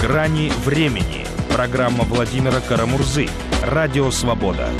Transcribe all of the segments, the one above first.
«Грани времени». Программа Владимира Карамурзы. Радио «Свобода».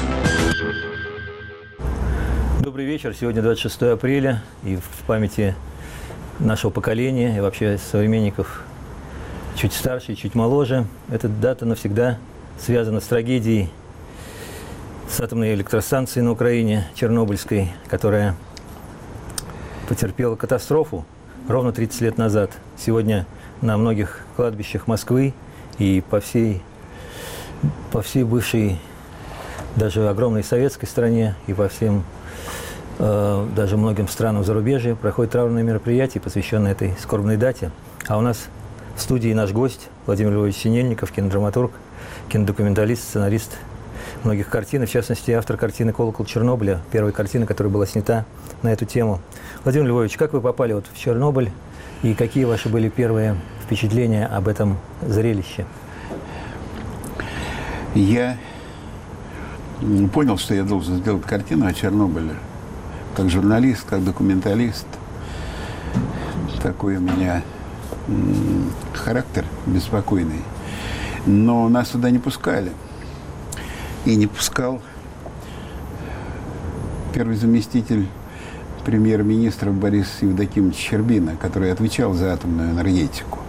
Добрый вечер. Сегодня 26 апреля. И в памяти нашего поколения и вообще современников чуть старше и чуть моложе, эта дата навсегда связана с трагедией с атомной электростанцией на Украине, Чернобыльской, которая потерпела катастрофу ровно 30 лет назад. Сегодня на многих кладбищах Москвы и по всей бывшей, даже огромной советской стране и по всем, даже многим странам зарубежья проходят траурные мероприятия, посвященные этой скорбной дате. А у нас в студии наш гость Владимир Львович Синельников, кинодраматург, кинодокументалист, сценарист многих картин, в частности, автор картины «Колокол Чернобыля», первой картины, которая была снята на эту тему. Владимир Львович, как вы попали в Чернобыль и какие ваши были первые впечатления об этом зрелище? Я понял, что я должен сделать картину о Чернобыле. Как журналист, как документалист. Такой у меня характер беспокойный. Но нас туда не пускали. И не пускал первый заместитель премьер-министра Борис Евдокимович Щербина, который отвечал за атомную энергетику.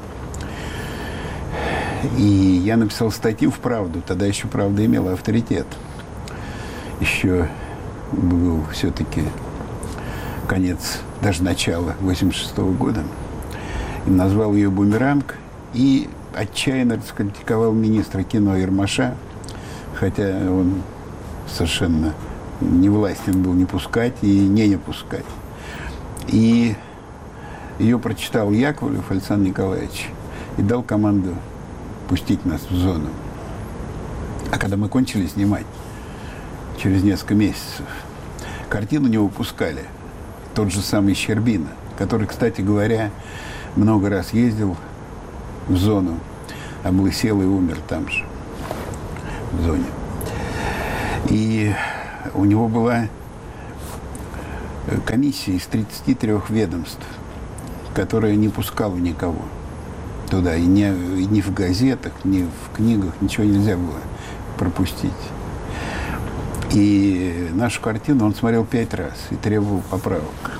И я написал статью в «Правду». Тогда еще «Правда» имела авторитет. Еще был все-таки конец, даже начало 1986 года. И назвал ее «Бумеранг». И отчаянно раскритиковал министра кино Ермаша, хотя он совершенно не властен был не пускать и не пускать. И ее прочитал Яковлев Александр Николаевич и дал команду пустить нас в зону. А когда мы кончили снимать, через несколько месяцев, картину не выпускали. Тот же самый Щербина, который, кстати говоря, много раз ездил в зону, облысел и умер там же, в зоне. И у него была комиссия из 33 ведомств, которая не пускала никого туда. И ни в газетах, ни в книгах ничего нельзя было пропустить. И нашу картину он смотрел 5 раз и требовал поправок.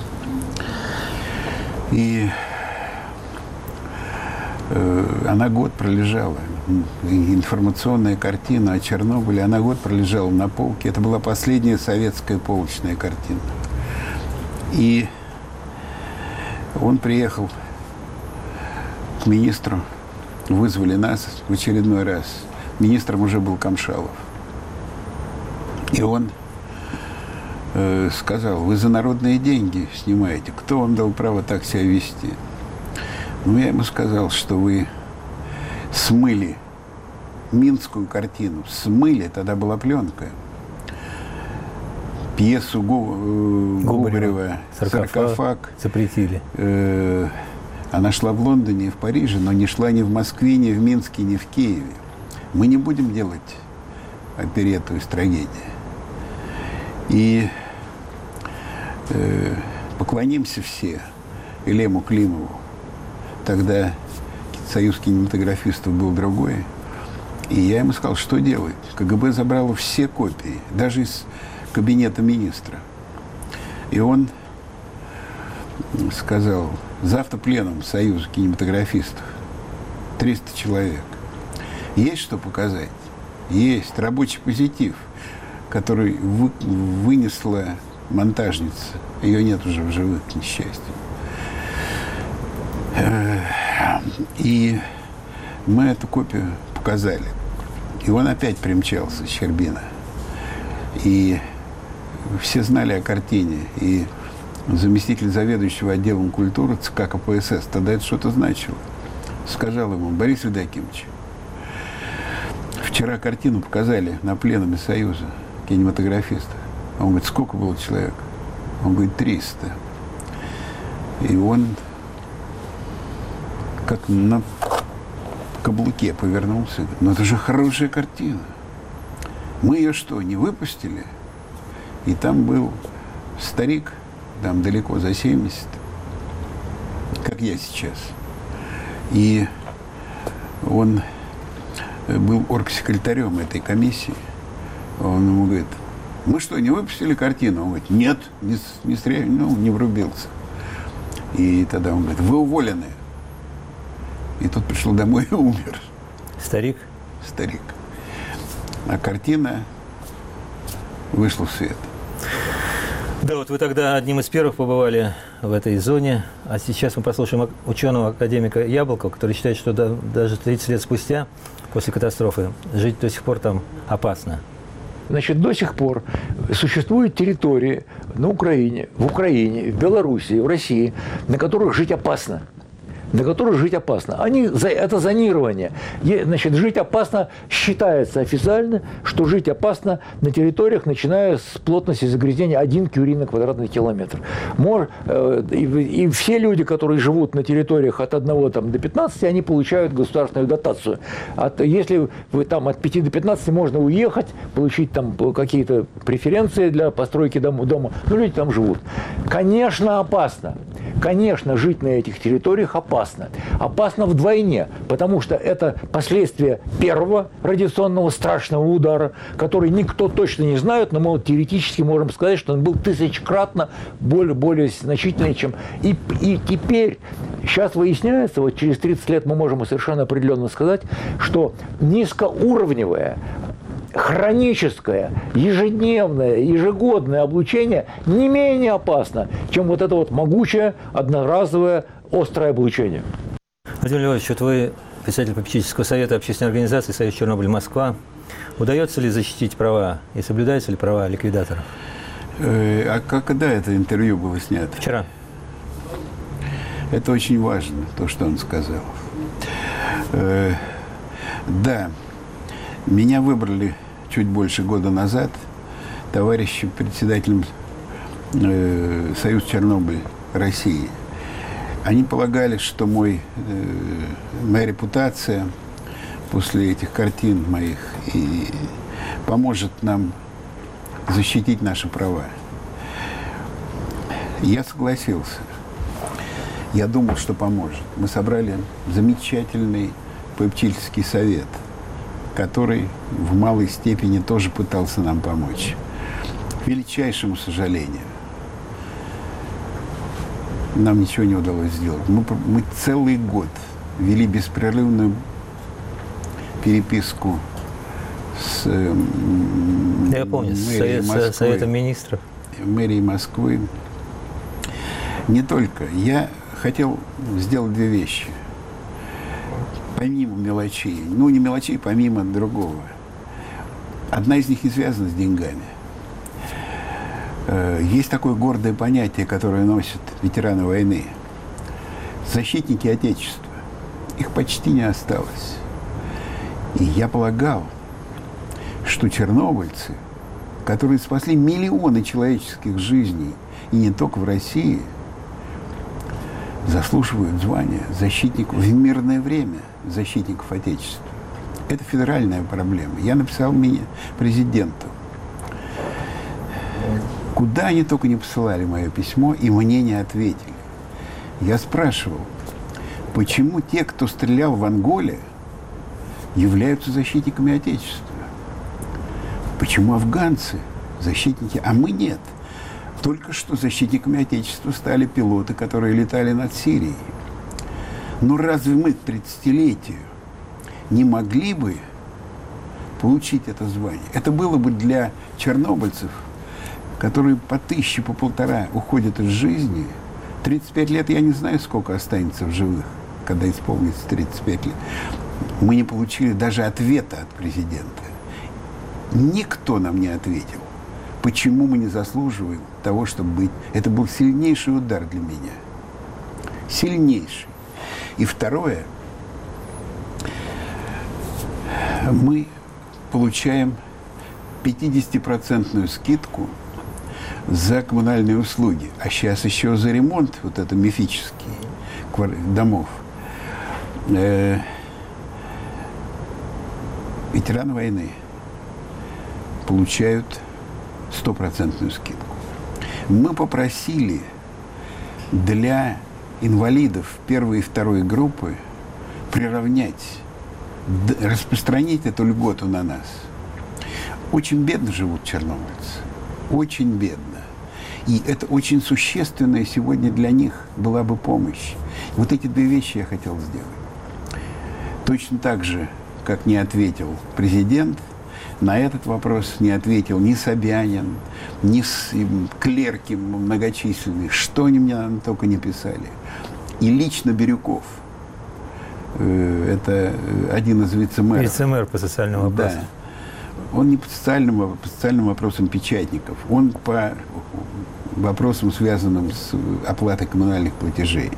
И она год пролежала. Информационная картина о Чернобыле, она год пролежала на полке. Это была последняя советская полочная картина. И он приехал к министру, вызвали нас в очередной раз. Министром уже был Камшалов. И он сказал: вы за народные деньги снимаете. Кто вам дал право так себя вести? Ну, я ему сказал, что вы смыли минскую картину. Смыли, тогда была пленка. Пьесу Губарева «Саркофаг» запретили. Она шла в Лондоне и в Париже, но не шла ни в Москве, ни в Минске, ни в Киеве. Мы не будем делать оперетту из трагедии. И поклонимся все Элему Климову. Тогда союз кинематографистов был другой. И я ему сказал, что делать. КГБ забрало все копии, даже из кабинета министра. И он сказал: завтра пленум Союза кинематографистов. 300 человек. Есть что показать? Есть. Рабочий позитив, который вынесла монтажница. Ее нет уже в живых, к несчастью. И мы эту копию показали. И он опять примчался, Щербина. И все знали о картине. И заместитель заведующего отделом культуры ЦК КПСС, тогда это что-то значило, сказал ему: Борис Евдокимович, вчера картину показали на пленуме Союза кинематографистов. Он говорит: сколько было человек? Он говорит: 300. И он как на каблуке повернулся. Но это же хорошая картина. Мы ее что, не выпустили? И там был старик, там далеко за 70, как я сейчас. И Он был оргсекретарем этой комиссии. Он ему говорит: мы что, не выпустили картину? Он говорит: нет, не врубился. И тогда он говорит: вы уволены. И тот пришел домой и умер. Старик? Старик. А картина вышла в свет. Да, вот вы тогда одним из первых побывали в этой зоне, а сейчас мы послушаем ученого академика Яблокова, который считает, что даже 30 лет спустя, после катастрофы, жить до сих пор там опасно. Значит, до сих пор существуют территории на Украине, в Белоруссии, в России, на которых жить опасно. Это зонирование. Значит, жить опасно считается официально, что жить опасно на территориях, начиная с плотности загрязнения 1 кюри на квадратный километр. И все люди, которые живут на территориях от 1 до 15, они получают государственную дотацию. Если вы там от 5 до 15, можно уехать, получить там какие-то преференции для постройки дома. Но люди там живут. Конечно, опасно. Конечно, жить на этих территориях опасно. Опасно вдвойне, потому что это последствия первого радиационного страшного удара, который никто точно не знает, но мы вот теоретически можем сказать, что он был тысячекратно более значительный, чем... И теперь, сейчас выясняется, вот через 30 лет мы можем совершенно определенно сказать, что низкоуровневое, хроническое, ежедневное, ежегодное облучение не менее опасно, чем вот это вот могучее, одноразовое, острое облучение. Владимир Львович, вот вы председатель попечительского совета общественной организации «Союз Чернобыль Москва». Удается ли защитить права и соблюдаются ли права ликвидаторов? А когда это интервью было снято? Вчера. Это очень важно, то, что он сказал. Да, меня выбрали чуть больше года назад товарищем председателем Союз Чернобыль России. Они полагали, что моя репутация после этих картин моих и поможет нам защитить наши права. Я согласился. Я думал, что поможет. Мы собрали замечательный попечительский совет, который в малой степени тоже пытался нам помочь. К величайшему сожалению, нам ничего не удалось сделать. Мы целый год вели беспрерывную переписку с Я помню, с Советом министров. Мэрией Москвы. Не только. Я хотел сделать две вещи. Помимо мелочей. Ну, не мелочей, помимо другого. Одна из них не связана с деньгами. Есть такое гордое понятие, которое носят ветераны войны. Защитники Отечества. Их почти не осталось. И я полагал, что чернобыльцы, которые спасли миллионы человеческих жизней, и не только в России, заслуживают звания защитников в мирное время, защитников Отечества. Это федеральная проблема. Я написал президенту. Куда они только не посылали мое письмо, и мне не ответили. Я спрашивал, почему те, кто стрелял в Анголе, являются защитниками Отечества? Почему афганцы защитники, а мы нет? Только что защитниками Отечества стали пилоты, которые летали над Сирией. Но разве мы к 30-летию не могли бы получить это звание? Это было бы для чернобыльцев, которые по 1000, по 1,5 уходят из жизни. 35 лет, я не знаю, сколько останется в живых, когда исполнится 35 лет. Мы не получили даже ответа от президента. Никто нам не ответил, почему мы не заслуживаем того, чтобы быть. Это был сильнейший удар для меня. Сильнейший. И второе, мы получаем 50% скидку за коммунальные услуги. А сейчас еще за ремонт, вот это мифический, домов. Ветераны войны получают 100% скидку. Мы попросили для инвалидов первой и второй группы приравнять распространить эту льготу на нас. Очень бедно живут чернобыльцы. Очень бедно. И это очень существенная сегодня для них была бы помощь. Вот эти две вещи я хотел сделать. Точно так же, как не ответил президент, на этот вопрос не ответил ни Собянин, ни клерки многочисленные, что они мне только не писали. И лично Бирюков, это один из вице-мэров. Вице-мэр по социальным вопросам. Да. Он не по социальным вопросам печатников, он по вопросам, связанным с оплатой коммунальных платежей.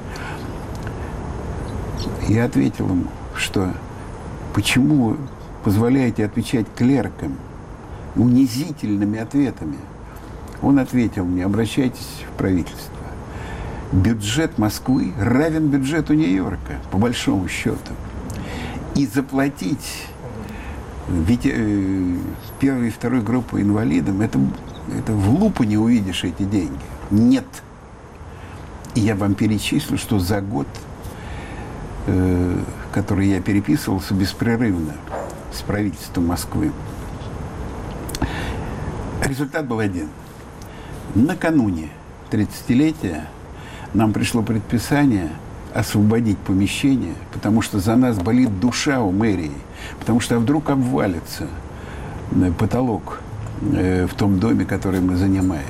Я ответил ему, что почему вы позволяете отвечать клеркам унизительными ответами? Он ответил мне: обращайтесь в правительство. Бюджет Москвы равен бюджету Нью-Йорка, по большому счету. И заплатить ведь первой и второй группы инвалидам, это в лупу не увидишь эти деньги. Нет. И я вам перечислю, что за год, который я переписывался беспрерывно с правительством Москвы, результат был один. Накануне 30-летия нам пришло предписание освободить помещение, потому что за нас болит душа у мэрии, потому что вдруг обвалится потолок в том доме, который мы занимаем.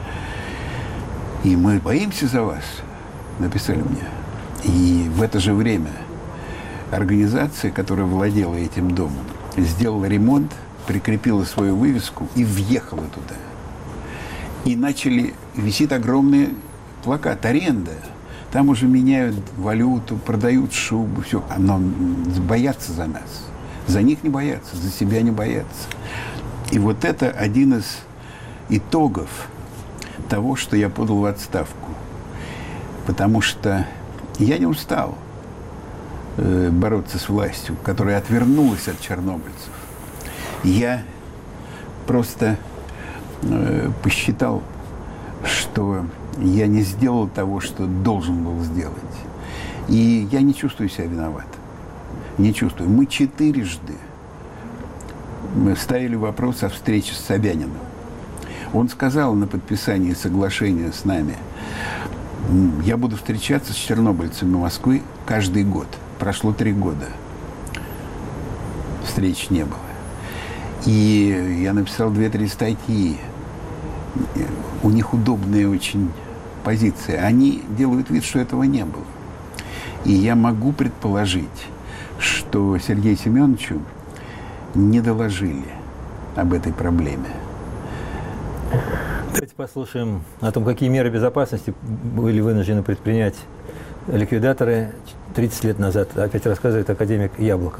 И мы боимся за вас, написали мне. И в это же время организация, которая владела этим домом, сделала ремонт, прикрепила свою вывеску и въехала туда. И висит огромный плакат «Аренда». Там уже меняют валюту, продают шубу, все. Но боятся за нас. За них не боятся, за себя не боятся. И вот это один из итогов того, что я подал в отставку. Потому что я не устал бороться с властью, которая отвернулась от чернобыльцев. Я просто посчитал, что я не сделал того, что должен был сделать. И я не чувствую себя виноватым. Не чувствую. Мы 4-жды ставили вопрос о встрече с Собяниным. Он сказал на подписании соглашения с нами: я буду встречаться с чернобыльцами Москвы каждый год. Прошло 3 года. Встреч не было. И я написал 2-3 статьи. У них удобная очень позиция. Они делают вид, что этого не было. И я могу предположить, что Сергею Семеновичу не доложили об этой проблеме. Давайте послушаем о том, какие меры безопасности были вынуждены предпринять ликвидаторы 30 лет назад. Опять рассказывает академик Яблоков.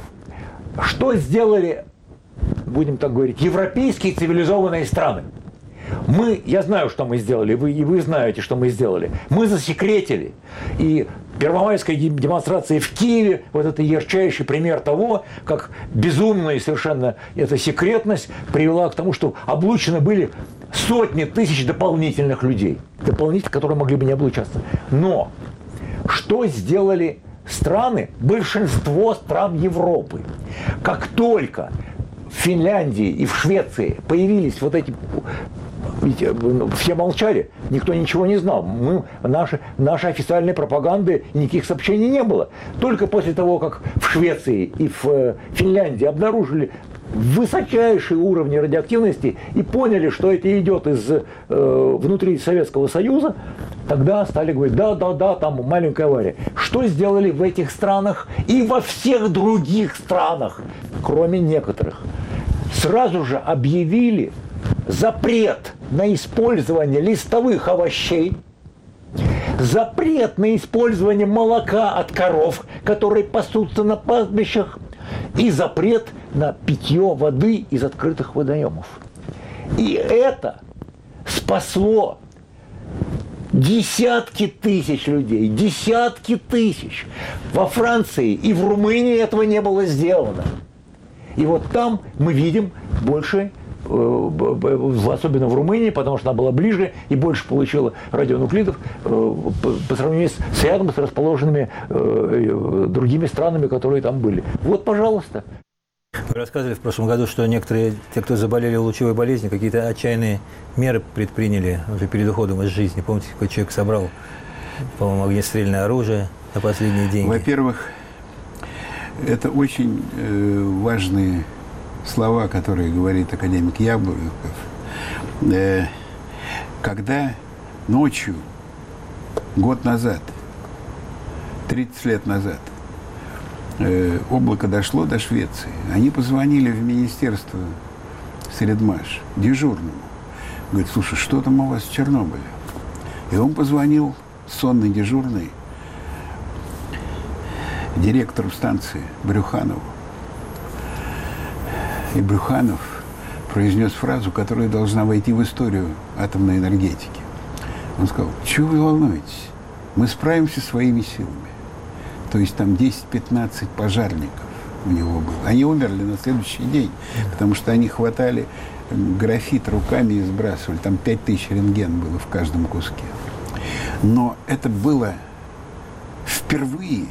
Что сделали, будем так говорить, европейские цивилизованные страны? Я знаю, что мы сделали, и вы знаете, что мы сделали. Мы засекретили. И первомайская демонстрация в Киеве, вот это ярчайший пример того, как безумная совершенно эта секретность привела к тому, что облучены были сотни тысяч дополнительных людей, которые могли бы не облучаться. Но что сделали страны, большинство стран Европы? Как только в Финляндии и в Швеции появились вот эти... Ведь все молчали, никто ничего не знал. Нашей официальной пропаганды никаких сообщений не было. Только после того, как в Швеции и в Финляндии обнаружили высочайшие уровни радиоактивности и поняли, что это идет внутри Советского Союза, тогда стали говорить: да, там маленькая авария. Что сделали в этих странах и во всех других странах, кроме некоторых? Сразу же объявили запрет на использование листовых овощей, запрет на использование молока от коров, которые пасутся на пастбищах, и запрет на питье воды из открытых водоемов. И это спасло десятки тысяч людей, десятки тысяч. Во Франции и в Румынии этого не было сделано. И вот там мы видим больше особенно в Румынии, потому что она была ближе и больше получила радионуклидов по сравнению с рядом с расположенными другими странами, которые там были. Вот, пожалуйста. Вы рассказывали в прошлом году, что некоторые, те, кто заболели лучевой болезнью, какие-то отчаянные меры предприняли уже перед уходом из жизни. Помните, какой человек собрал, по-моему, огнестрельное оружие на последние деньги? Во-первых, это очень важные слова, которые говорит академик Яблоков. Когда ночью, год назад, 30 лет назад, облако дошло до Швеции, они позвонили в министерство Средмаш, дежурному. Говорит, слушай, что там у вас в Чернобыле? И он позвонил, сонный дежурный, директору станции Брюханову. И Брюханов произнес фразу, которая должна войти в историю атомной энергетики. Он сказал, чего вы волнуетесь? Мы справимся своими силами. То есть там 10-15 пожарников у него было. Они умерли на следующий день, потому что они хватали графит руками и сбрасывали. Там 5000 рентген было в каждом куске. Но это было впервые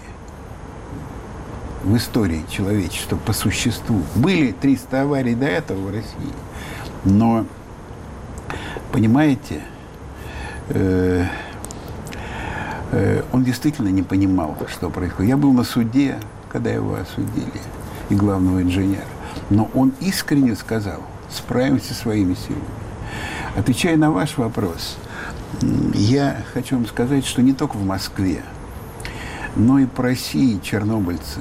в истории человечества по существу. Были 300 аварий до этого в России. Но, понимаете, он действительно не понимал, что происходит. Я был на суде, когда его осудили, и главного инженера. Но он искренне сказал, справимся своими силами. Отвечая на ваш вопрос, я хочу вам сказать, что не только в Москве, но и по России чернобыльцы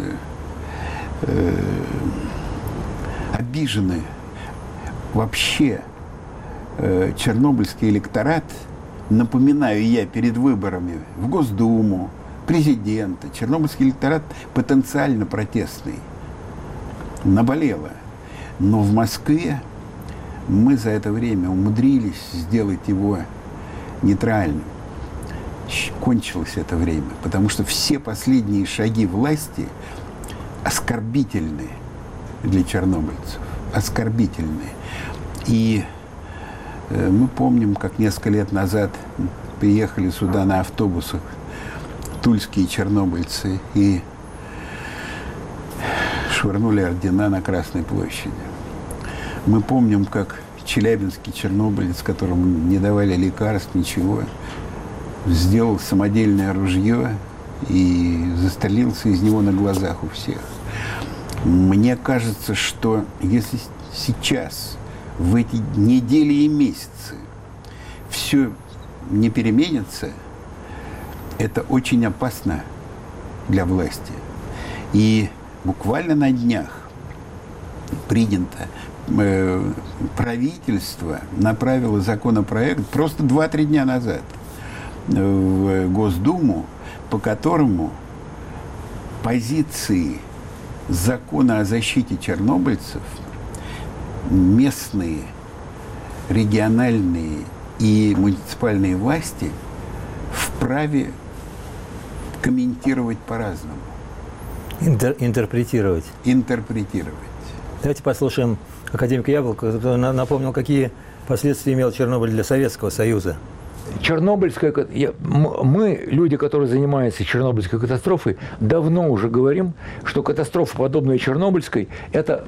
обижены. Вообще чернобыльский электорат, напоминаю я перед выборами в Госдуму, президента, чернобыльский электорат потенциально протестный, наболело. Но в Москве мы за это время умудрились сделать его нейтральным. Кончилось это время, потому что все последние шаги власти оскорбительны для чернобыльцев, оскорбительны. И мы помним, как несколько лет назад приехали сюда на автобусах тульские чернобыльцы и швырнули ордена на Красной площади. Мы помним, как челябинский чернобылец, которому не давали лекарств, ничего, сделал самодельное ружье и застрелился из него на глазах у всех. Мне кажется, что если сейчас, в эти недели и месяцы, все не переменится, это очень опасно для власти. И буквально на днях принято, правительство направило законопроект просто 2-3 дня назад в Госдуму, по которому позиции закона о защите чернобыльцев местные, региональные и муниципальные власти вправе комментировать по-разному. Интерпретировать. Интерпретировать. Давайте послушаем академика Яблокова, который напомнил, какие последствия имел Чернобыль для Советского Союза. Чернобыльская... Мы, люди, которые занимаются Чернобыльской катастрофой, давно уже говорим, что катастрофа, подобная Чернобыльской, это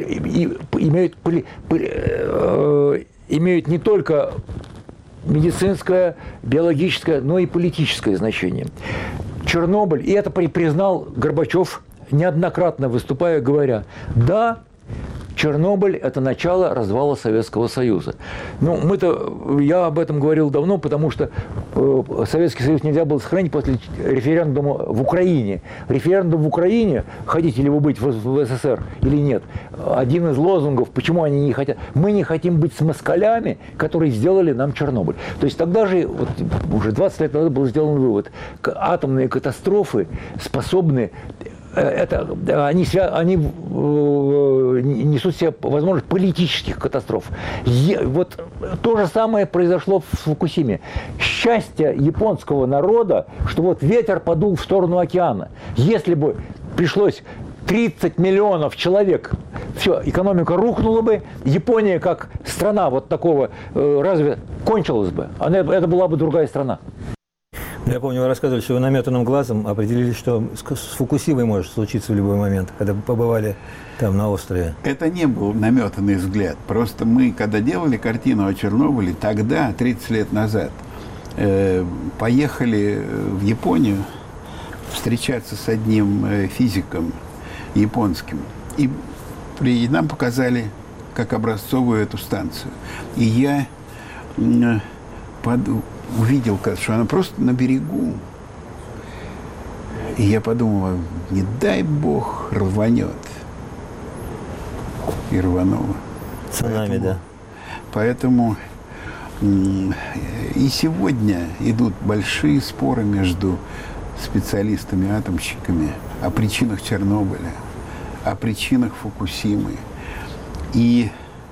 имеют не только медицинское, биологическое, но и политическое значение. Чернобыль, и это признал Горбачев, неоднократно выступая, говоря, да, Чернобыль – это начало развала Советского Союза. Ну, я об этом говорил давно, потому что Советский Союз нельзя было сохранить после референдума в Украине. Референдум в Украине, хотите ли вы быть в СССР или нет, один из лозунгов, почему они не хотят. Мы не хотим быть с москалями, которые сделали нам Чернобыль. То есть тогда же, вот, уже 20 лет назад был сделан вывод, атомные катастрофы способны... Они несут в себе возможность политических катастроф. Вот то же самое произошло в Фукусиме. Счастье японского народа, что вот ветер подул в сторону океана. Если бы пришлось 30 миллионов человек все, экономика рухнула бы, Япония как страна вот такого разве кончилась бы, это была бы другая страна. Я помню, вы рассказывали, что вы наметанным глазом определили, что с Фукусимой может случиться в любой момент, когда вы побывали там на острове. Это не был наметанный взгляд. Просто мы, когда делали картину о Чернобыле, тогда, 30 лет назад, поехали в Японию встречаться с одним физиком японским. И нам показали как образцовую эту станцию. И я увидел, что она просто на берегу. И я подумал, не дай бог рванет. И рвануло. Цунами, да. Поэтому и сегодня идут большие споры между специалистами-атомщиками о причинах Чернобыля, о причинах Фукусимы. И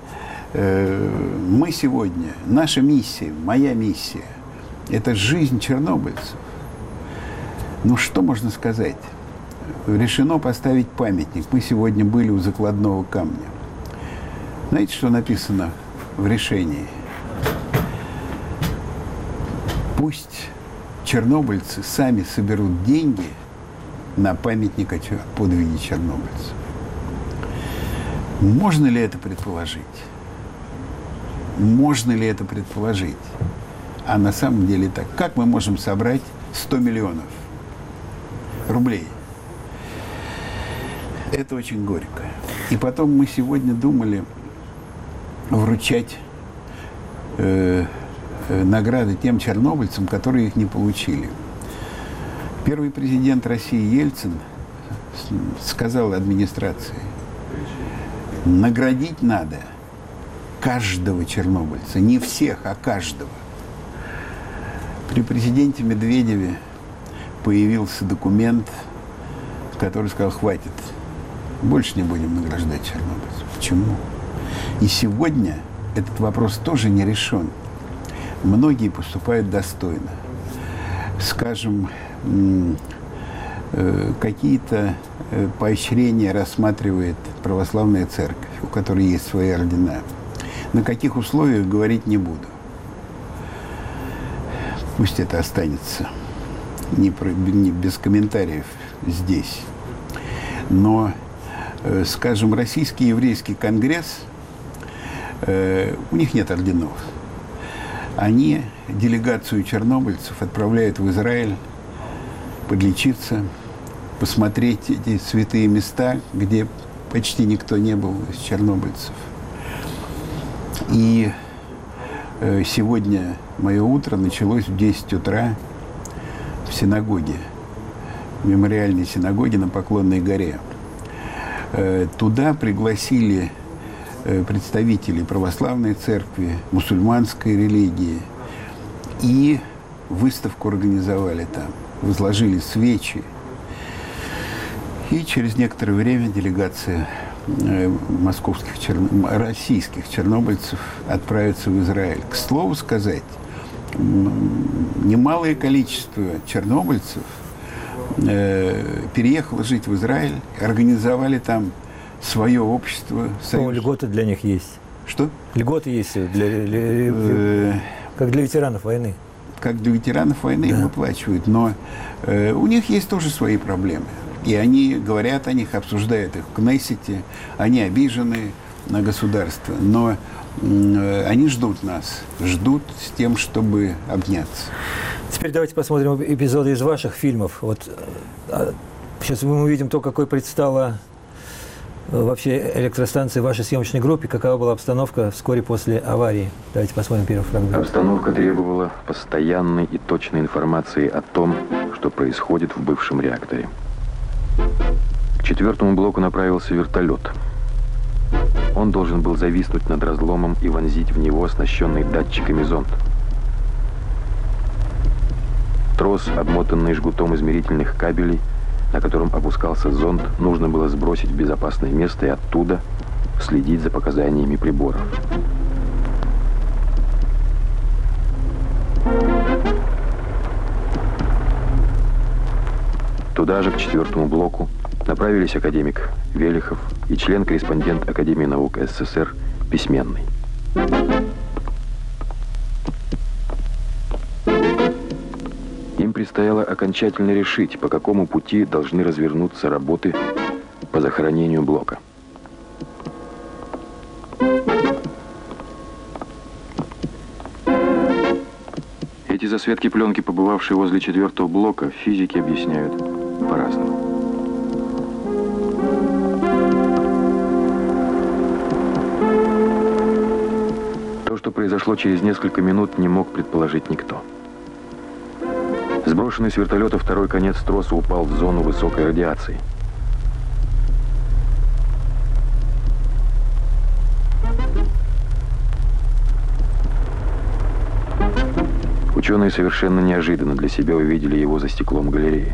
мы сегодня, наша миссия, моя миссия, это жизнь чернобыльцев. Ну, что можно сказать? Решено поставить памятник. Мы сегодня были у закладного камня. Знаете, что написано в решении? Пусть чернобыльцы сами соберут деньги на памятник о подвиге чернобыльцев. Можно ли это предположить? Можно ли это предположить? А на самом деле так. Как мы можем собрать 100 миллионов рублей? Это очень горько. И потом мы сегодня думали вручать награды тем чернобыльцам, которые их не получили. Первый президент России Ельцин сказал администрации, наградить надо каждого чернобыльца. Не всех, а каждого. При президенте Медведеве появился документ, который сказал, хватит, больше не будем награждать чернобыльцев. Почему? И сегодня этот вопрос тоже не решен. Многие поступают достойно. Скажем, какие-то поощрения рассматривает православная церковь, у которой есть свои ордена. На каких условиях говорить не буду. Пусть это останется не без комментариев здесь. Но, скажем, Российский еврейский конгресс, у них нет орденов. Они делегацию чернобыльцев отправляют в Израиль подлечиться, посмотреть эти святые места, где почти никто не был из чернобыльцев. И сегодня мое утро началось в 10 утра в синагоге, в мемориальной синагоге на Поклонной горе. Туда пригласили представителей православной церкви, мусульманской религии, и выставку организовали там, возложили свечи. И через некоторое время делегация российских чернобыльцев отправится в Израиль. К слову сказать, немалое количество чернобыльцев переехало жить в Израиль, организовали там свое общество. Союз. Льготы для них есть. Что? Льготы есть как для ветеранов войны. Как для ветеранов войны их выплачивают, но у них есть тоже свои проблемы. И они говорят о них, обсуждают их в Кнессете, они обижены на государство, но они ждут нас, ждут с тем, чтобы обняться. Теперь давайте посмотрим эпизоды из ваших фильмов. Вот сейчас мы увидим то, какой предстала вообще электростанция в вашей съемочной группе, какова была обстановка вскоре после аварии. Давайте посмотрим первый фрагмент. Обстановка требовала постоянной и точной информации о том, что происходит в бывшем реакторе. К 4-му блоку направился вертолет. Он должен был зависнуть над разломом и вонзить в него оснащенный датчиками зонд. Трос, обмотанный жгутом измерительных кабелей, на котором опускался зонд, нужно было сбросить в безопасное место и оттуда следить за показаниями приборов. Туда же, к 4-му блоку, направились академик Велихов и член-корреспондент Академии наук СССР Письменный. Им предстояло окончательно решить, по какому пути должны развернуться работы по захоронению Блока. Эти засветки пленки, побывавшие возле 4-го блока, физики объясняют по-разному. То, что произошло через несколько минут, не мог предположить никто. Сброшенный с вертолета второй конец троса упал в зону высокой радиации. Ученые совершенно неожиданно для себя увидели его за стеклом галереи.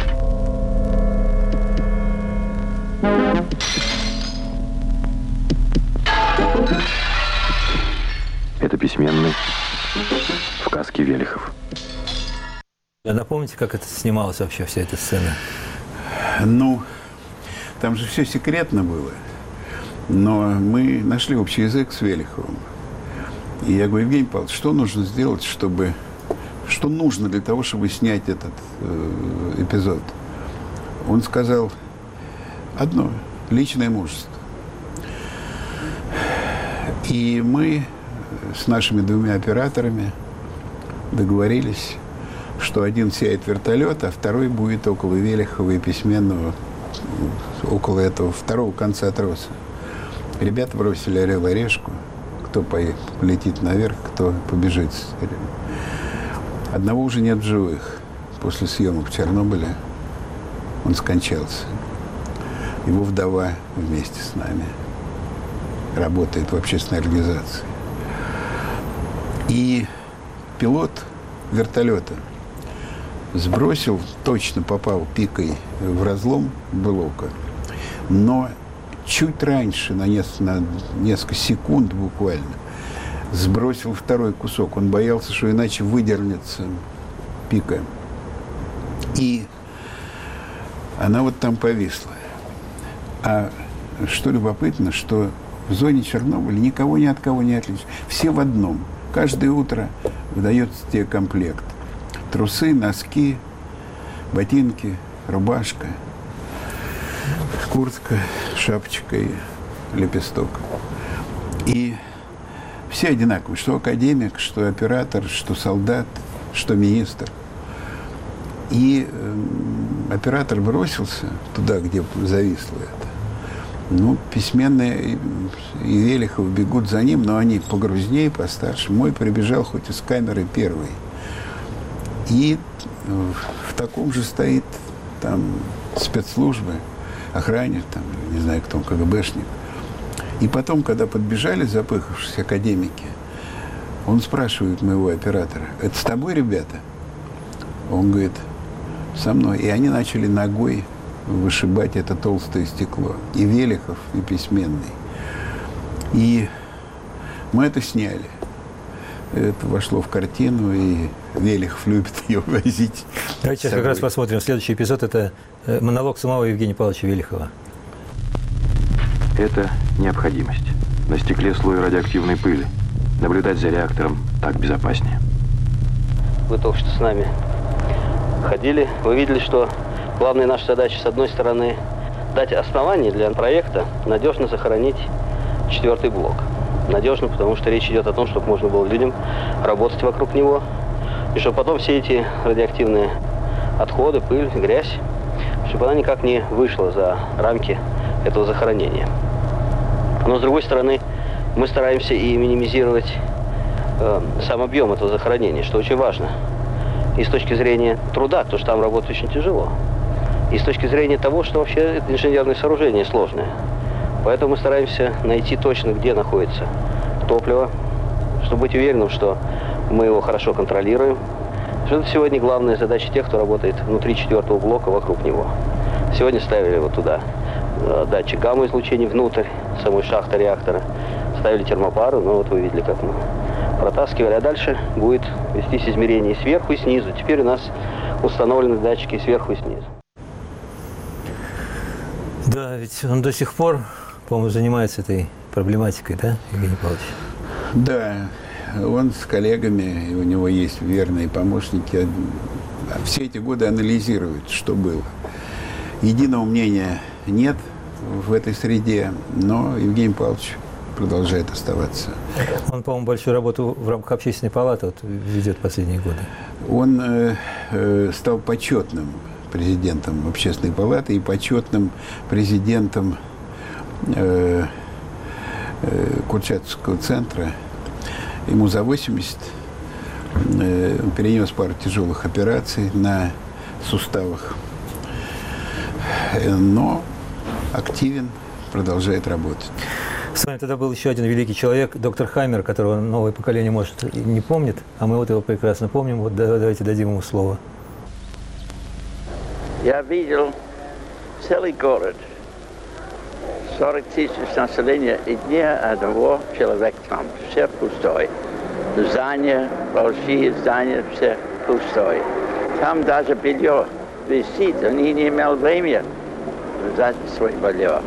Это Письменный в каске Велихов. Напомните, как это снималось вообще, вся эта сцена? Ну, там же все секретно было. Но мы нашли общий язык с Велиховым. И я говорю: Евгений Павлович, что нужно сделать, чтобы... Что нужно для того, чтобы снять этот эпизод? Он сказал одно: личное мужество. И мы с нашими двумя операторами договорились, что один сядет в вертолет, а второй будет около Велихова и Письменного, около этого второго конца троса. Ребята бросили орел и решку, кто полетит наверх, кто побежит. Одного уже нет в живых. После съемок в Чернобыле он скончался. Его вдова вместе с нами работает в общественной организации. И пилот вертолета сбросил, точно попал пикой в разлом блока, но чуть раньше, на несколько секунд буквально, сбросил второй кусок. Он боялся, что иначе выдернется пика. И она вот там повисла. А что любопытно, что в зоне Чернобыля никого ни от кого не отличишь. Все в одном. Каждое утро выдается тебе комплект. Трусы, носки, ботинки, рубашка, куртка, шапочка и лепесток. И все одинаковые, что академик, что оператор, что солдат, что министр. И оператор бросился туда, где зависло это. Ну, Письменные и Велихов бегут за ним, но они погрузнее, постарше. Мой прибежал хоть и с камерой первый. И в таком же стоит там спецслужбы, охранник, там, не знаю кто, КГБшник. И потом, когда подбежали запыхавшиеся академики, он спрашивает моего оператора: это с тобой, ребята? Он говорит: со мной. И они начали ногой вышибать это толстое стекло. И Велихов, и Письменный. И мы это сняли. Это вошло в картину, и Велихов любит ее возить. Давайте сейчас как раз посмотрим. Следующий эпизод – это монолог самого Евгения Павловича Велихова. Это необходимость. На стекле слой радиоактивной пыли. Наблюдать за реактором так безопаснее. Вы только что с нами ходили. Вы видели, что главная наша задача, с одной стороны, дать основание для проекта надежно захоронить 4-й блок. Надежно, потому что речь идет о том, чтобы можно было людям работать вокруг него, и чтобы потом все эти радиоактивные отходы, пыль, грязь, чтобы она никак не вышла за рамки этого захоронения. Но, с другой стороны, мы стараемся и минимизировать сам объем этого захоронения, что очень важно. И с точки зрения труда, потому что там работать очень тяжело. И с точки зрения того, что вообще это инженерное сооружение сложное. Поэтому мы стараемся найти точно, где находится топливо, чтобы быть уверенным, что мы его хорошо контролируем. Что это сегодня главная задача тех, кто работает внутри 4-го блока, вокруг него. Сегодня ставили вот туда датчик гамма-излучения внутрь самой шахты реактора. Ставили термопару, ну вот вы видели, как мы протаскивали. А дальше будет вестись измерение сверху и снизу. Теперь у нас установлены датчики сверху и снизу. Да, ведь он до сих пор, по-моему, занимается этой проблематикой, да, Евгений Павлович? Да, он с коллегами, и у него есть верные помощники, все эти годы анализируют, что было. Единого мнения нет в этой среде, но Евгений Павлович продолжает оставаться. Он, по-моему, большую работу в рамках общественной палаты ведет последние годы. Он стал почетным президентом общественной палаты и почетным президентом Курчатовского центра. Ему за 80. Он перенес пару тяжелых операций на суставах. Но активен, продолжает работать. С вами тогда был еще один великий человек, доктор Хаммер, которого новое поколение, может, и не помнит, а мы вот его прекрасно помним. Вот давайте дадим ему слово. Я видел целый город, 40 тысяч населения, и ни одного человека там, все пустой. Здания, большие здания, все пустой. Там даже белье висит, он не имел времени взять свое белье.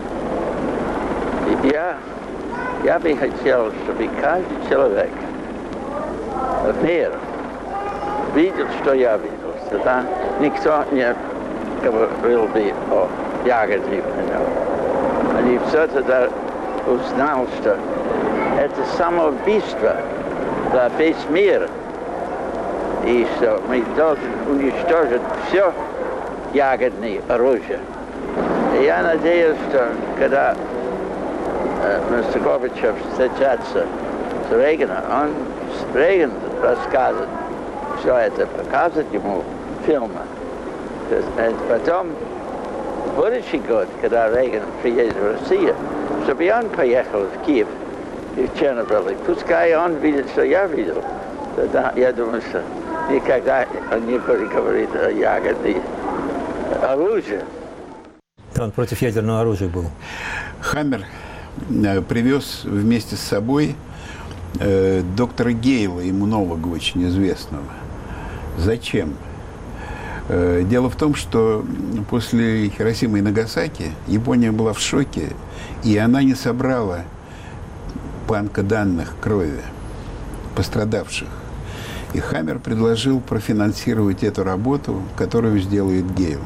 Я бы хотел, чтобы каждый человек в мире видел, что я видел. Тогда никто не говорил бы о ягоде. Они все тогда узнал, что это самоубийство для весь мир. И что мы должны уничтожить все ягодное оружие. И я надеюсь, что когда мистер Горбачев встречается с Рейганом, Рейган рассказывает все это, показывает ему фильмы. Потом, в будущий год, когда Рейган приедет в Россию, чтобы он поехал в Киев и в Чернобыль, пускай он видит, что я видел. Тогда я думаю, что никогда он не будет говорить о ягодном оружии. Он против ядерного оружия был. Хаммер привез вместе с собой доктора Гейла, иммунолога очень известного. Зачем? Дело в том, что после Хиросимы и Нагасаки Япония была в шоке, и она не собрала банка данных крови пострадавших. И Хаммер предложил профинансировать эту работу, которую сделает Гейл.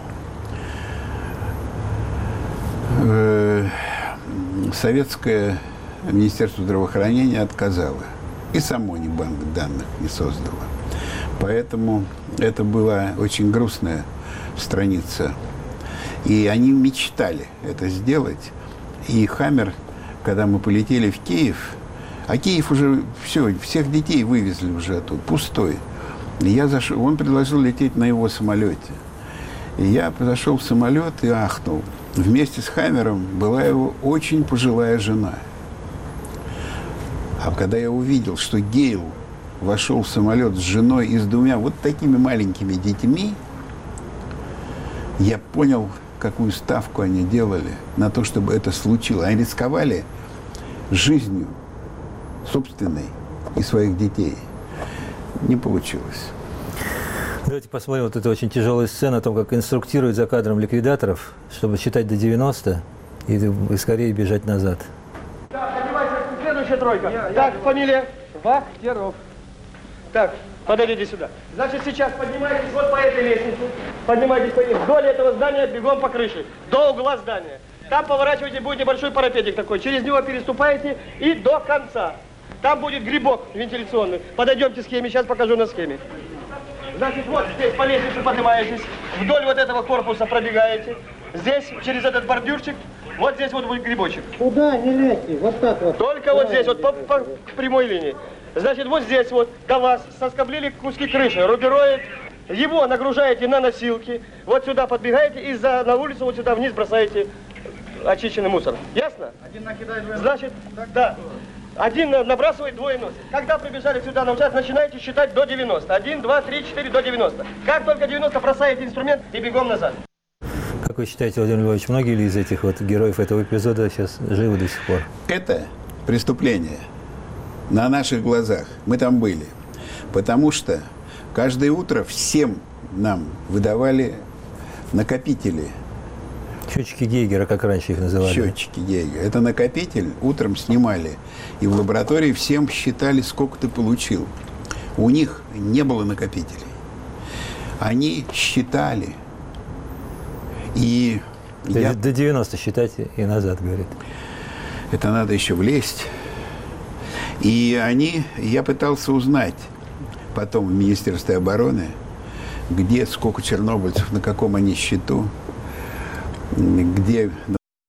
Советское Министерство здравоохранения отказало. И само ни банк данных не создало. Поэтому это была очень грустная страница. И они мечтали это сделать. И Хаммер, когда мы полетели в Киев, а Киев уже все, всех детей вывезли уже оттуда, пустой. И я зашел, он предложил лететь на его самолете. И я зашел в самолет и ахнул. Вместе с Хаммером была его очень пожилая жена. А когда я увидел, что Гейл вошел в самолет с женой и с двумя вот такими маленькими детьми, я понял, какую ставку они делали на то, чтобы это случилось. Они рисковали жизнью собственной и своих детей. Не получилось. Давайте посмотрим вот эту очень тяжелую сцену о том, как инструктируют за кадром ликвидаторов, чтобы считать до 90 и скорее бежать назад. Так, поднимайся, следующая тройка. Так, фамилия? Вахтеров. Так, подойдите сюда. Значит, сейчас поднимайтесь вот по этой лестнице. Поднимайтесь по ней. Вдоль этого здания бегом по крыше. До угла здания. Там поворачиваете, будет небольшой парапетик такой. Через него переступаете и до конца. Там будет грибок вентиляционный. Подойдемте к схеме, сейчас покажу на схеме. Значит, вот здесь по лестнице поднимаетесь, вдоль вот этого корпуса пробегаете. Здесь, через этот бордюрчик, вот здесь вот будет грибочек. Куда не лезьте, вот так вот. Только вот здесь, вот по прямой линии. Значит, вот здесь вот до вас соскоблили куски крыши, рубероид. Его нагружаете на носилки, вот сюда подбегаете и на улицу вот сюда вниз бросаете очищенный мусор. Ясно? Один накидает, двое. Значит, да. Один набрасывает, двое носит. Когда прибежали сюда на участок, начинаете считать до 90. 1, 2, 3, 4, до 90. Как только 90, бросаете инструмент и бегом назад. Как вы считаете, Владимир Львович, многие ли из этих вот героев этого эпизода сейчас живы до сих пор? Это преступление на наших глазах. Мы там были. Потому что каждое утро всем нам выдавали накопители Счетчики Гейгера, как раньше их называли. Счетчики Гейгера. Это накопитель, утром снимали. И в лаборатории всем считали, сколько ты получил. У них не было накопителей. Они считали. И до 90 считайте и назад, говорит. Это надо еще влезть. И я пытался узнать потом в Министерстве обороны, где, сколько чернобыльцев, на каком они счету, где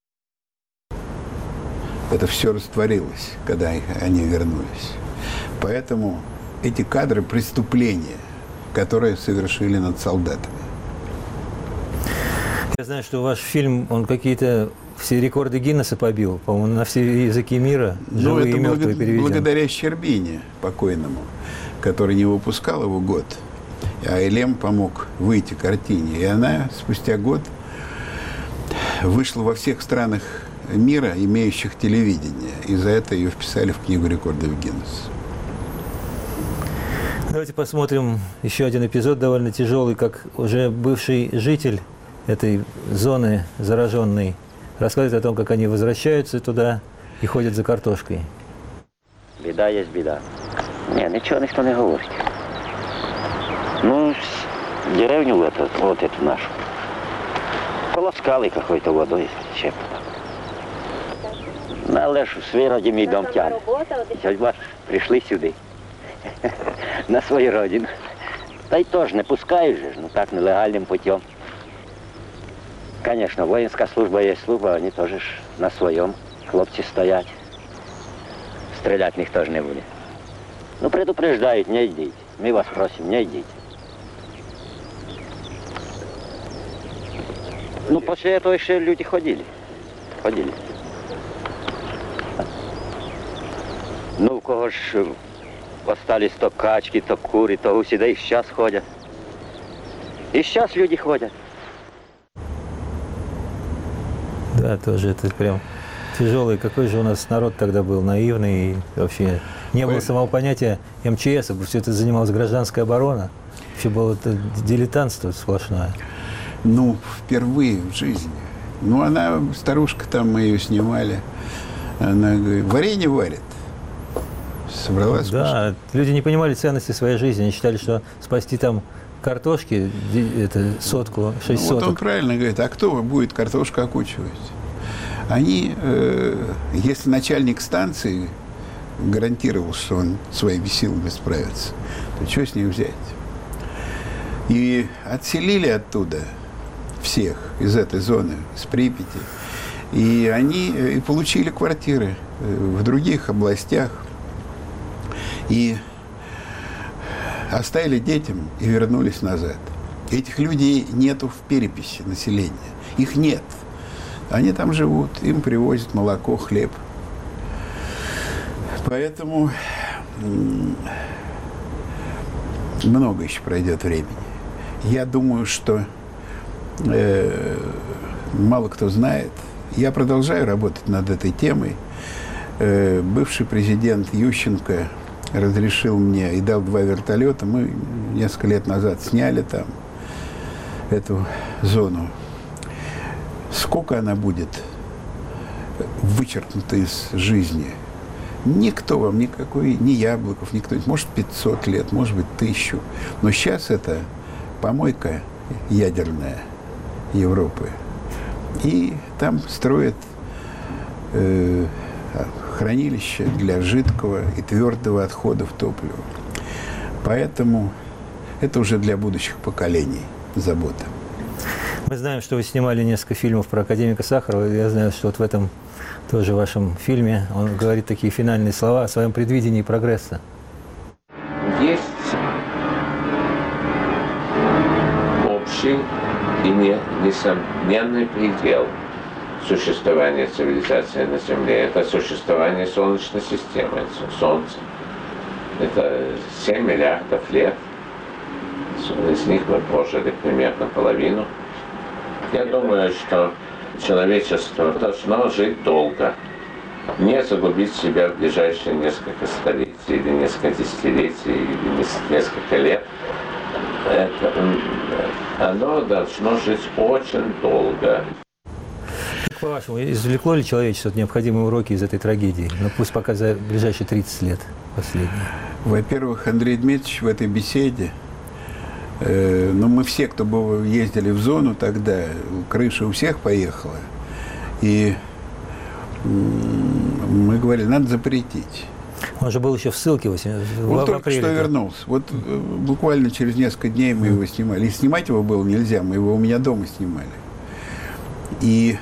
это все растворилось, когда они вернулись. Поэтому эти кадры преступления, которые совершили над солдатами. Я знаю, что ваш фильм, он какие-то все рекорды Гиннесса побил, по-моему, на все языки мира, живые и мертвые переведены. Благодаря Щербине, покойному, который не выпускал его год, а Элем помог выйти картине. И она спустя год вышла во всех странах мира, имеющих телевидение. И за это ее вписали в книгу рекордов Гиннесса. Давайте посмотрим еще один эпизод, довольно тяжелый, как уже бывший житель этой зоны зараженной рассказывает о том, как они возвращаются туда и ходят за картошкой. Беда есть беда. Ні, нічого ніхто не говорить. Ну, деревню вот эту нашу. Полоскали какой-то водой, щепотом. Ну, але ж в свій роді мій дом тягне. Сьогодні прийшли сюди. На свою родину. Та й теж не пускають же, ну так, нелегальним путем. Конечно, воинская служба есть служба, они тоже на своем. Хлопцы стоят. Стрелять никто же не будет. Ну, предупреждают, не идите. Мы вас просим, не идите. Ну, после этого еще люди ходили. Ну, у кого ж остались то качки, то куры, то гуси, да и сейчас ходят. И сейчас люди ходят. Да, тоже это прям тяжелый. Какой же у нас народ тогда был наивный. И вообще не было самого понятия МЧС. Все это занималась гражданская оборона. Все было это дилетантство сплошное. Ну, впервые в жизни. Ну, она, старушка там, мы ее снимали. Она говорит, варенье варит. Собралась. Да, люди не понимали ценности своей жизни. Они считали, что спасти там картошки, это сотку, 6 соток. Вот он правильно говорит, а кто будет картошку окучивать? Они, если начальник станции гарантировал, что он своими силами справится, то что с ним взять? И отселили оттуда всех из этой зоны, из Припяти. И они получили квартиры в других областях. И оставили детям и вернулись назад. Этих людей нету в переписи населения. Их нет. Они там живут, им привозят молоко, хлеб. Поэтому много еще пройдет времени. Я думаю, что мало кто знает. Я продолжаю работать над этой темой. Бывший президент Ющенко разрешил мне и дал 2 вертолета. Мы несколько лет назад сняли там эту зону. Сколько она будет вычеркнута из жизни? Никто вам никакой, ни Яблоков, никто. Может, 500 лет, может быть, 1000. Но сейчас это помойка ядерная Европы. И там строят хранилище для жидкого и твердого отходов топлива. Поэтому это уже для будущих поколений забота. Мы знаем, что вы снимали несколько фильмов про академика Сахарова. Я знаю, что вот в этом тоже вашем фильме он говорит такие финальные слова о своем предвидении прогресса. Есть общий и несомненный предел существования цивилизации на Земле. Это существование Солнечной системы, Солнца. Это 7 миллиардов лет. Из них мы прожили примерно половину. Я думаю, что человечество должно жить долго, не загубить себя в ближайшие несколько столетий, или несколько десятилетий, или несколько лет. Оно должно жить очень долго. по-вашему, извлекло ли человечество необходимые уроки из этой трагедии? Ну, пусть пока за ближайшие 30 лет последние. Во-первых, Андрей Дмитриевич в этой беседе, мы все, кто ездили в зону тогда, крыша у всех поехала. И мы говорили, надо запретить. Он же был еще в ссылке в Он только что вернулся. Вот буквально через несколько дней мы его снимали. И снимать его было нельзя, мы его у меня дома снимали. И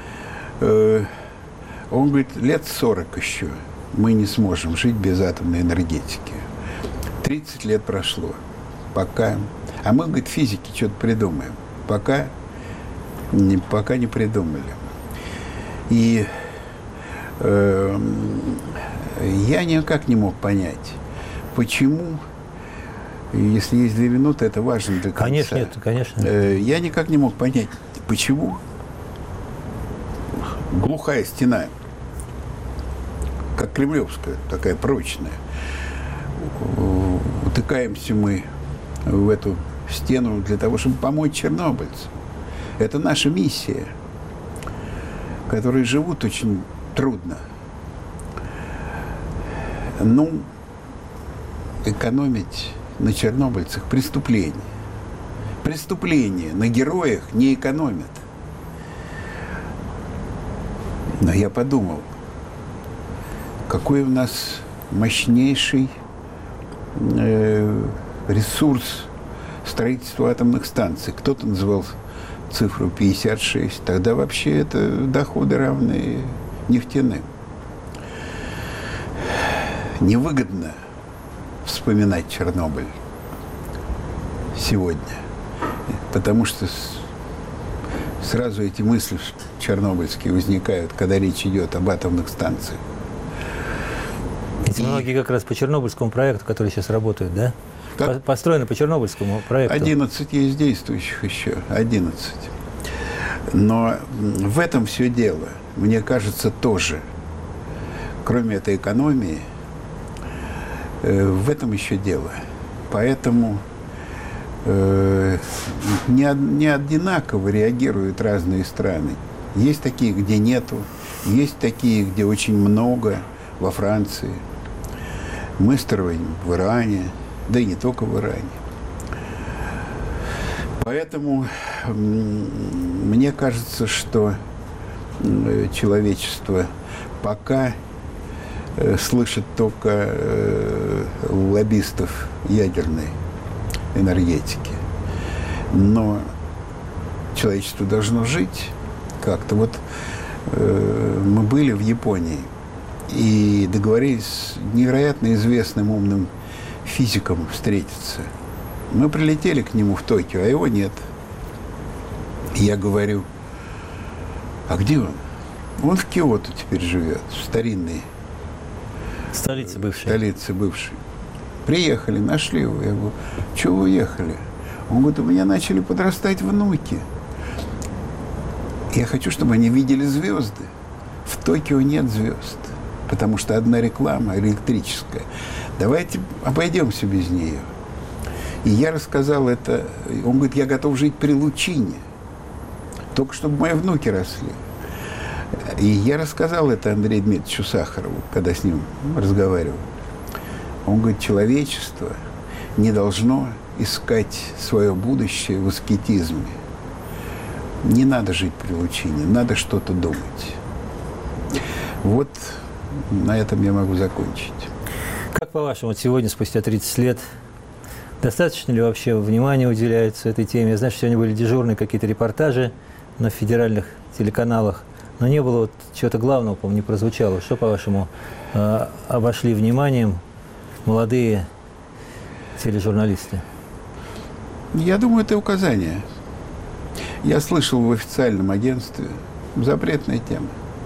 он говорит, лет 40 еще мы не сможем жить без атомной энергетики. 30 лет прошло. Пока... А мы, говорит, физики что-то придумаем. Пока не придумали. И я никак не мог понять, почему, если есть 2 минуты, это важно для конца. Конечно, нет, конечно. Я никак не мог понять, почему глухая стена, как кремлевская, такая прочная, утыкаемся мы в эту стену для того, чтобы помочь чернобыльцам. Это наша миссия, которые живут очень трудно. Ну, экономить на чернобыльцах преступление. Преступление на героях не экономят. Но я подумал, какой у нас мощнейший ресурс строительства атомных станций. Кто-то называл цифру 56. Тогда вообще это доходы равные нефтяным. Невыгодно вспоминать Чернобыль сегодня, потому что сразу эти мысли чернобыльские возникают, когда речь идет об атомных станциях. Эти многие как раз по чернобыльскому проекту, который сейчас работает, да? Как? Построены по чернобыльскому проекту. 11 есть действующих еще, 11. Но в этом все дело, мне кажется, тоже. Кроме этой экономии, в этом еще дело. Поэтому не одинаково реагируют разные страны. Есть такие, где нету, есть такие, где очень много, во Франции. Мы строим в Иране, да и не только в Иране. Поэтому мне кажется, что человечество пока слышит только лоббистов ядерной энергетики. Но человечество должно жить как-то. Вот мы были в Японии и договорились с невероятно известным умным физиком встретиться. Мы прилетели к нему в Токио, а его нет. И я говорю, а где он? Он в Киото теперь живет, в старинной столице бывшей. Столице бывшей. Приехали, нашли его. Я говорю, чего вы уехали? Он говорит, у меня начали подрастать внуки. Я хочу, чтобы они видели звезды. В Токио нет звезд, потому что одна реклама электрическая. Давайте обойдемся без нее. И я рассказал это. Он говорит, я готов жить при лучине, только чтобы мои внуки росли. И я рассказал это Андрею Дмитриевичу Сахарову, когда с ним разговаривал. Он говорит, человечество не должно искать свое будущее в аскетизме. Не надо жить при лучине, надо что-то думать. Вот на этом я могу закончить. Как по-вашему, вот сегодня, спустя 30 лет, достаточно ли вообще внимания уделяется этой теме? Я знаю, что сегодня были дежурные какие-то репортажи на федеральных телеканалах, но не было вот чего-то главного, по-моему, не прозвучало. Что, по-вашему, обошли вниманием молодые тележурналисты? Я думаю, это указание. Я слышал в официальном агентстве запретная тема.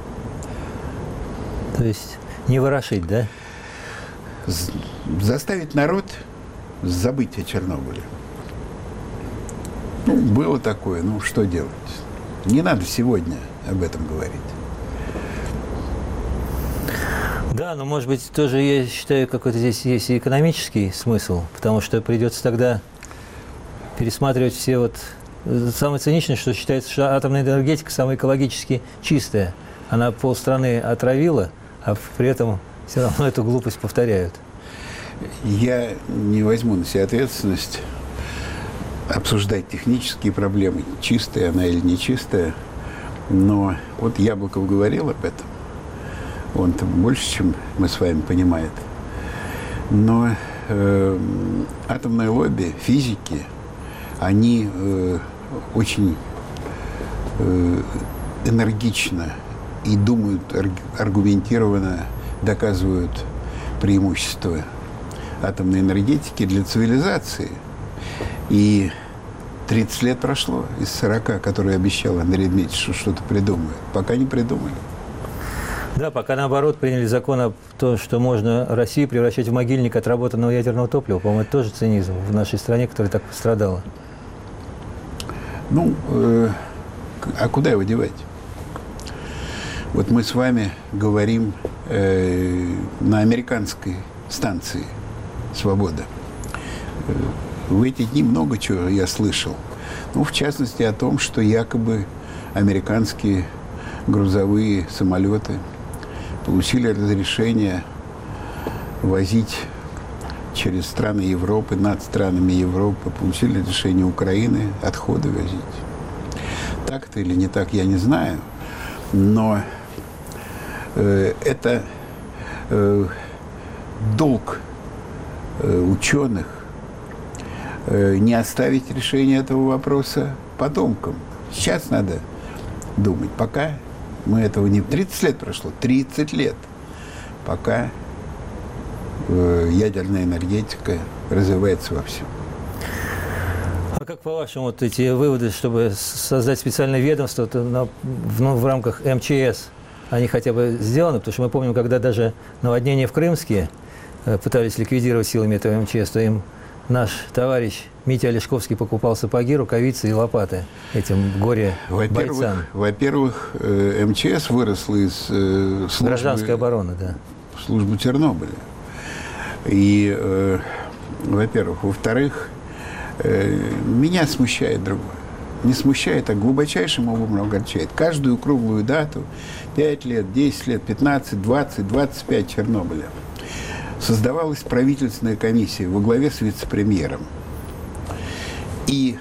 То есть не ворошить, да? Заставить народ забыть о Чернобыле. Ну, было такое, ну что делать? Не надо сегодня об этом говорить. Да, но, может быть, тоже, я считаю, какой-то здесь есть и экономический смысл, потому что придется тогда пересматривать все вот самое циничное, что считается, что атомная энергетика самая экологически чистая. Она полстраны отравила, а при этом все равно эту глупость повторяют. Я не возьму на себя ответственность обсуждать технические проблемы, чистая она или нечистая. Но вот Яблоков говорил об этом. Он-то больше, чем мы с вами, понимает. Но атомное лобби, физики, они очень энергично и думают аргументированно, доказывают преимущества атомной энергетики для цивилизации. И 30 лет прошло из 40, которые обещал Андрей Дмитриевич, что что-то придумают. Пока не придумали. Да, пока наоборот приняли закон о том, что можно Россию превращать в могильник отработанного ядерного топлива. По-моему, это тоже цинизм в нашей стране, которая так пострадала. Ну, а куда его девать? Вот мы с вами говорим на американской станции «Свобода». В эти дни много чего я слышал. Ну, в частности, о том, что якобы американские грузовые самолеты получили разрешение возить через страны Европы, над странами Европы, получили разрешение Украины отходы возить. Так это или не так, я не знаю. Но это долг ученых не оставить решение этого вопроса потомкам. Сейчас надо думать. Пока мы этого не... 30 лет прошло. 30 лет. Пока ядерная энергетика развивается во всем. А как по-вашему вот эти выводы, чтобы создать специальное ведомство в рамках МЧС, они хотя бы сделаны? Потому что мы помним, когда даже наводнение в Крымске пытались ликвидировать силами этого МЧС, то им наш товарищ Митя Олешковский покупал сапоги, рукавицы и лопаты этим горе-бойцам. Во-первых, МЧС выросла из службы... Гражданской обороны, да. Службы Чернобыля. И, во-первых. Во-вторых, меня смущает другое. Не смущает, а глубочайшим образом огорчает. Каждую круглую дату, 5 лет, 10 лет, 15, 20, 25 Чернобыля, создавалась правительственная комиссия во главе с вице-премьером. И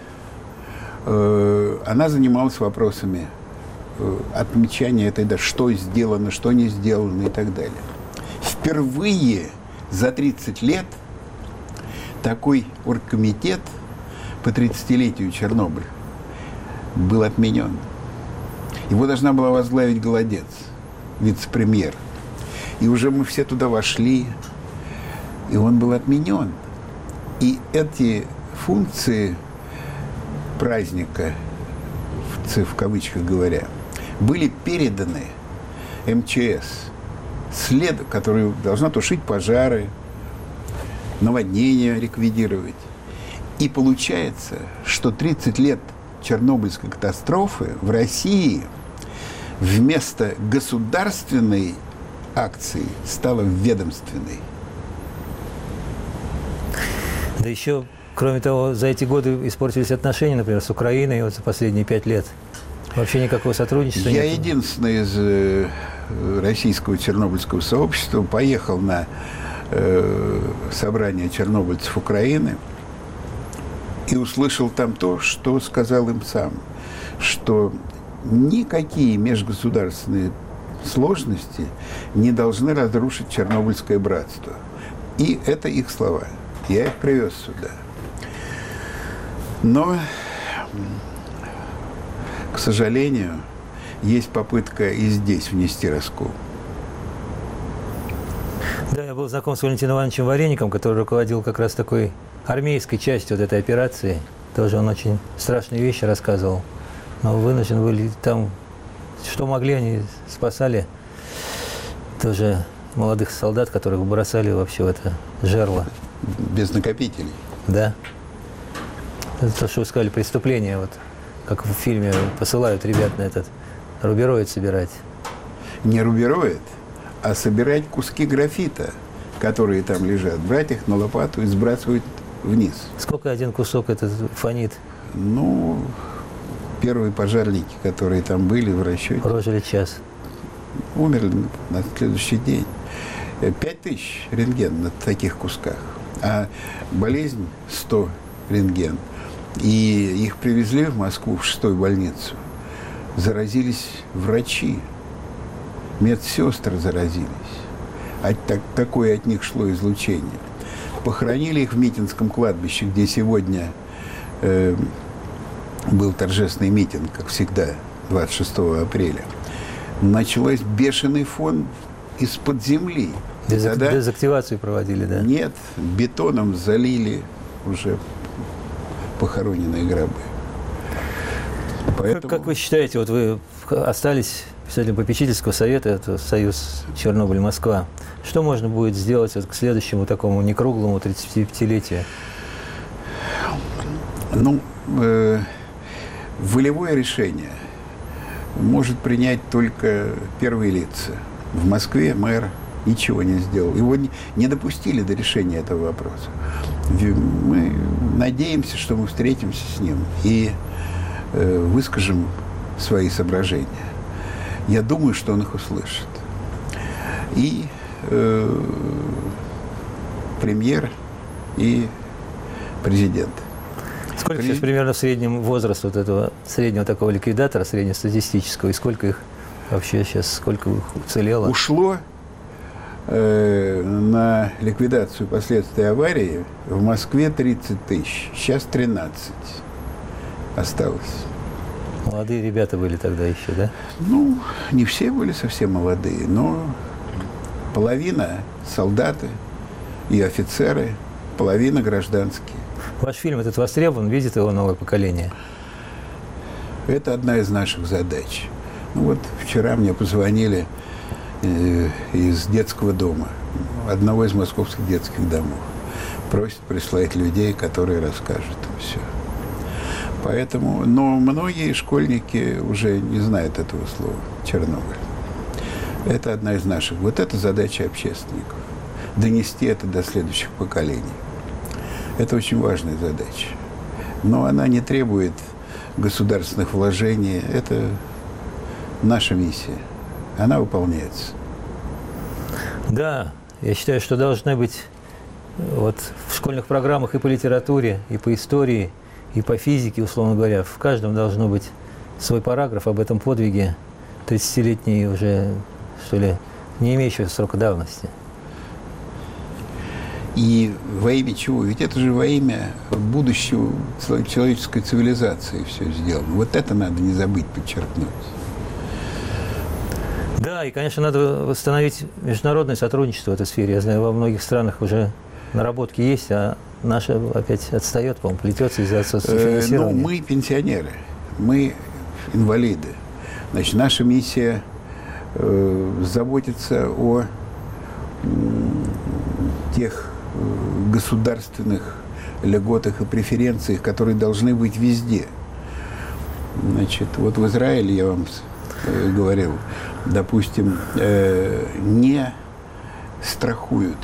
она занималась вопросами отмечания этой даты, что сделано, что не сделано и так далее. Впервые за 30 лет такой оргкомитет по 30-летию Чернобыля был отменен. Его должна была возглавить Голодец, вице-премьер. И уже мы все туда вошли, и он был отменен. И эти функции праздника, в кавычках говоря, были переданы МЧС, которая должна тушить пожары, наводнения ликвидировать. И получается, что 30 лет Чернобыльской катастрофы в России вместо государственной акции стала ведомственной. Да еще, кроме того, за эти годы испортились отношения, например, с Украиной вот за последние 5 лет. Вообще никакого сотрудничества нет. Я единственный из российского чернобыльского сообщества поехал на собрание чернобыльцев Украины и услышал там то, что сказал им сам, что никакие межгосударственные сложности не должны разрушить Чернобыльское братство. И это их слова. Я их привез сюда. Но, к сожалению, есть попытка и здесь внести раскол. Да, я был знаком с Валентином Ивановичем Вареником, который руководил как раз такой армейской частью вот этой операции. Тоже он очень страшные вещи рассказывал. Но вынужден были там, что могли, они спасали тоже молодых солдат, которых бросали вообще в это жерло. Без накопителей. Да. Это то, что вы сказали, преступление, вот, как в фильме посылают ребят на этот рубероид собирать. Не рубероид, а собирать куски графита, которые там лежат, брать их на лопату и сбрасывать вниз. Сколько один кусок этот фонит? Ну, первые пожарники, которые там были в расчете, прожили час. Умерли на следующий день. 5000 рентген на таких кусках. А болезнь 100 рентген. И их привезли в Москву, в 6-ю больницу. Заразились врачи. Медсестры заразились. Такое от них шло излучение. Похоронили их в Митинском кладбище, где сегодня был торжественный митинг, как всегда, 26 апреля. Началось бешеный фон из-под земли. Дезактивацию проводили, да? Нет, бетоном залили уже похороненные гробы. Поэтому... Как вы считаете, вот вы остались председателем попечительского совета, это Союз Чернобыль-Москва. Что можно будет сделать вот к следующему такому некруглому 35-летию? Ну, волевое решение может принять только первые лица. В Москве мэр ничего не сделал. Его не допустили до решения этого вопроса. Мы надеемся, что мы встретимся с ним и выскажем свои соображения. Я думаю, что он их услышит. И премьер, и президент. Сколько сейчас примерно в среднем возраст вот этого среднего такого ликвидатора, среднестатистического, и сколько их вообще сейчас, сколько их уцелело? Ушло на ликвидацию последствий аварии в Москве 30 тысяч, сейчас 13 осталось. Молодые ребята были тогда еще, да? Ну, не все были совсем молодые, но половина солдаты и офицеры, половина гражданские. Ваш фильм этот востребован, видит его новое поколение? Это одна из наших задач. Ну вот вчера мне позвонили из детского дома, одного из московских детских домов. Просят прислать людей, которые расскажут им все. Поэтому, но многие школьники уже не знают этого слова «Чернобыль». Это одна из наших. Вот это задача общественников. Донести это до следующих поколений. Это очень важная задача. Но она не требует государственных вложений. Это наша миссия. Она выполняется. Да, я считаю, что должны быть вот в школьных программах и по литературе, и по истории, и по физике, условно говоря. В каждом должно быть свой параграф об этом подвиге 30-летней уже, что ли, не имеющего срока давности. И во имя чего? Ведь это же во имя будущего человеческой цивилизации все сделано. Вот это надо не забыть подчеркнуть. Да, и, конечно, надо восстановить международное сотрудничество в этой сфере. Я знаю, во многих странах уже наработки есть, а наша опять отстает, по-моему, плетется из-за отсутствия финансирования. Ну, мы пенсионеры, мы инвалиды. Значит, наша миссия заботиться о тех государственных льготах и преференциях, которые должны быть везде. Значит, вот в Израиле, я вам говорил, допустим, не страхуют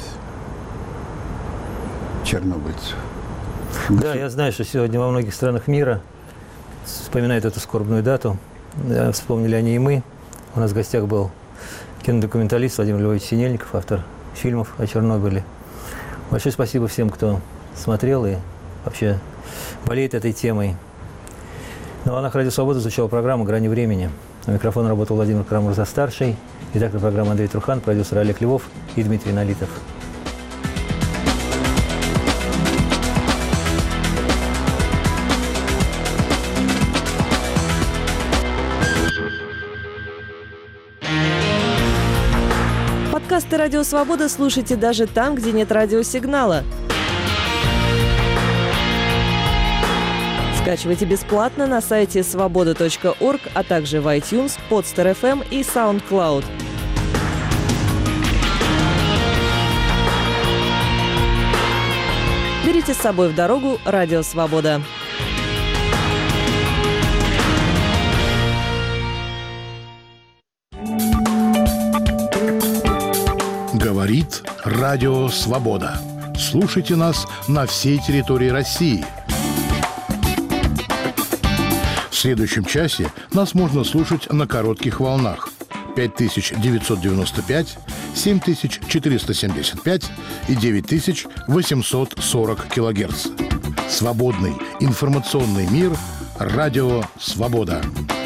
чернобыльцев. Да, я знаю, что сегодня во многих странах мира вспоминают эту скорбную дату. Вспомнили они и мы. У нас в гостях был кинодокументалист Владимир Львович Синельников, автор фильмов о Чернобыле. Большое спасибо всем, кто смотрел и вообще болеет этой темой. На волнах Радио Свобода звучала программа «Грани времени». На микрофон работал Владимир Карамурза-старший, редактор программы Андрей Трухан, продюсер Олег Львов и Дмитрий Налитов. Подкасты «Радио Свобода» слушайте даже там, где нет радиосигнала. Скачивайте бесплатно на сайте svoboda.org, а также в iTunes, Podster.fm и SoundCloud. Берите с собой в дорогу «Радио Свобода». Говорит Радио Свобода. Слушайте нас на всей территории России. В следующем часе нас можно слушать на коротких волнах 5995, 7475 и 9840 килогерц. Свободный информационный мир. Радио «Свобода».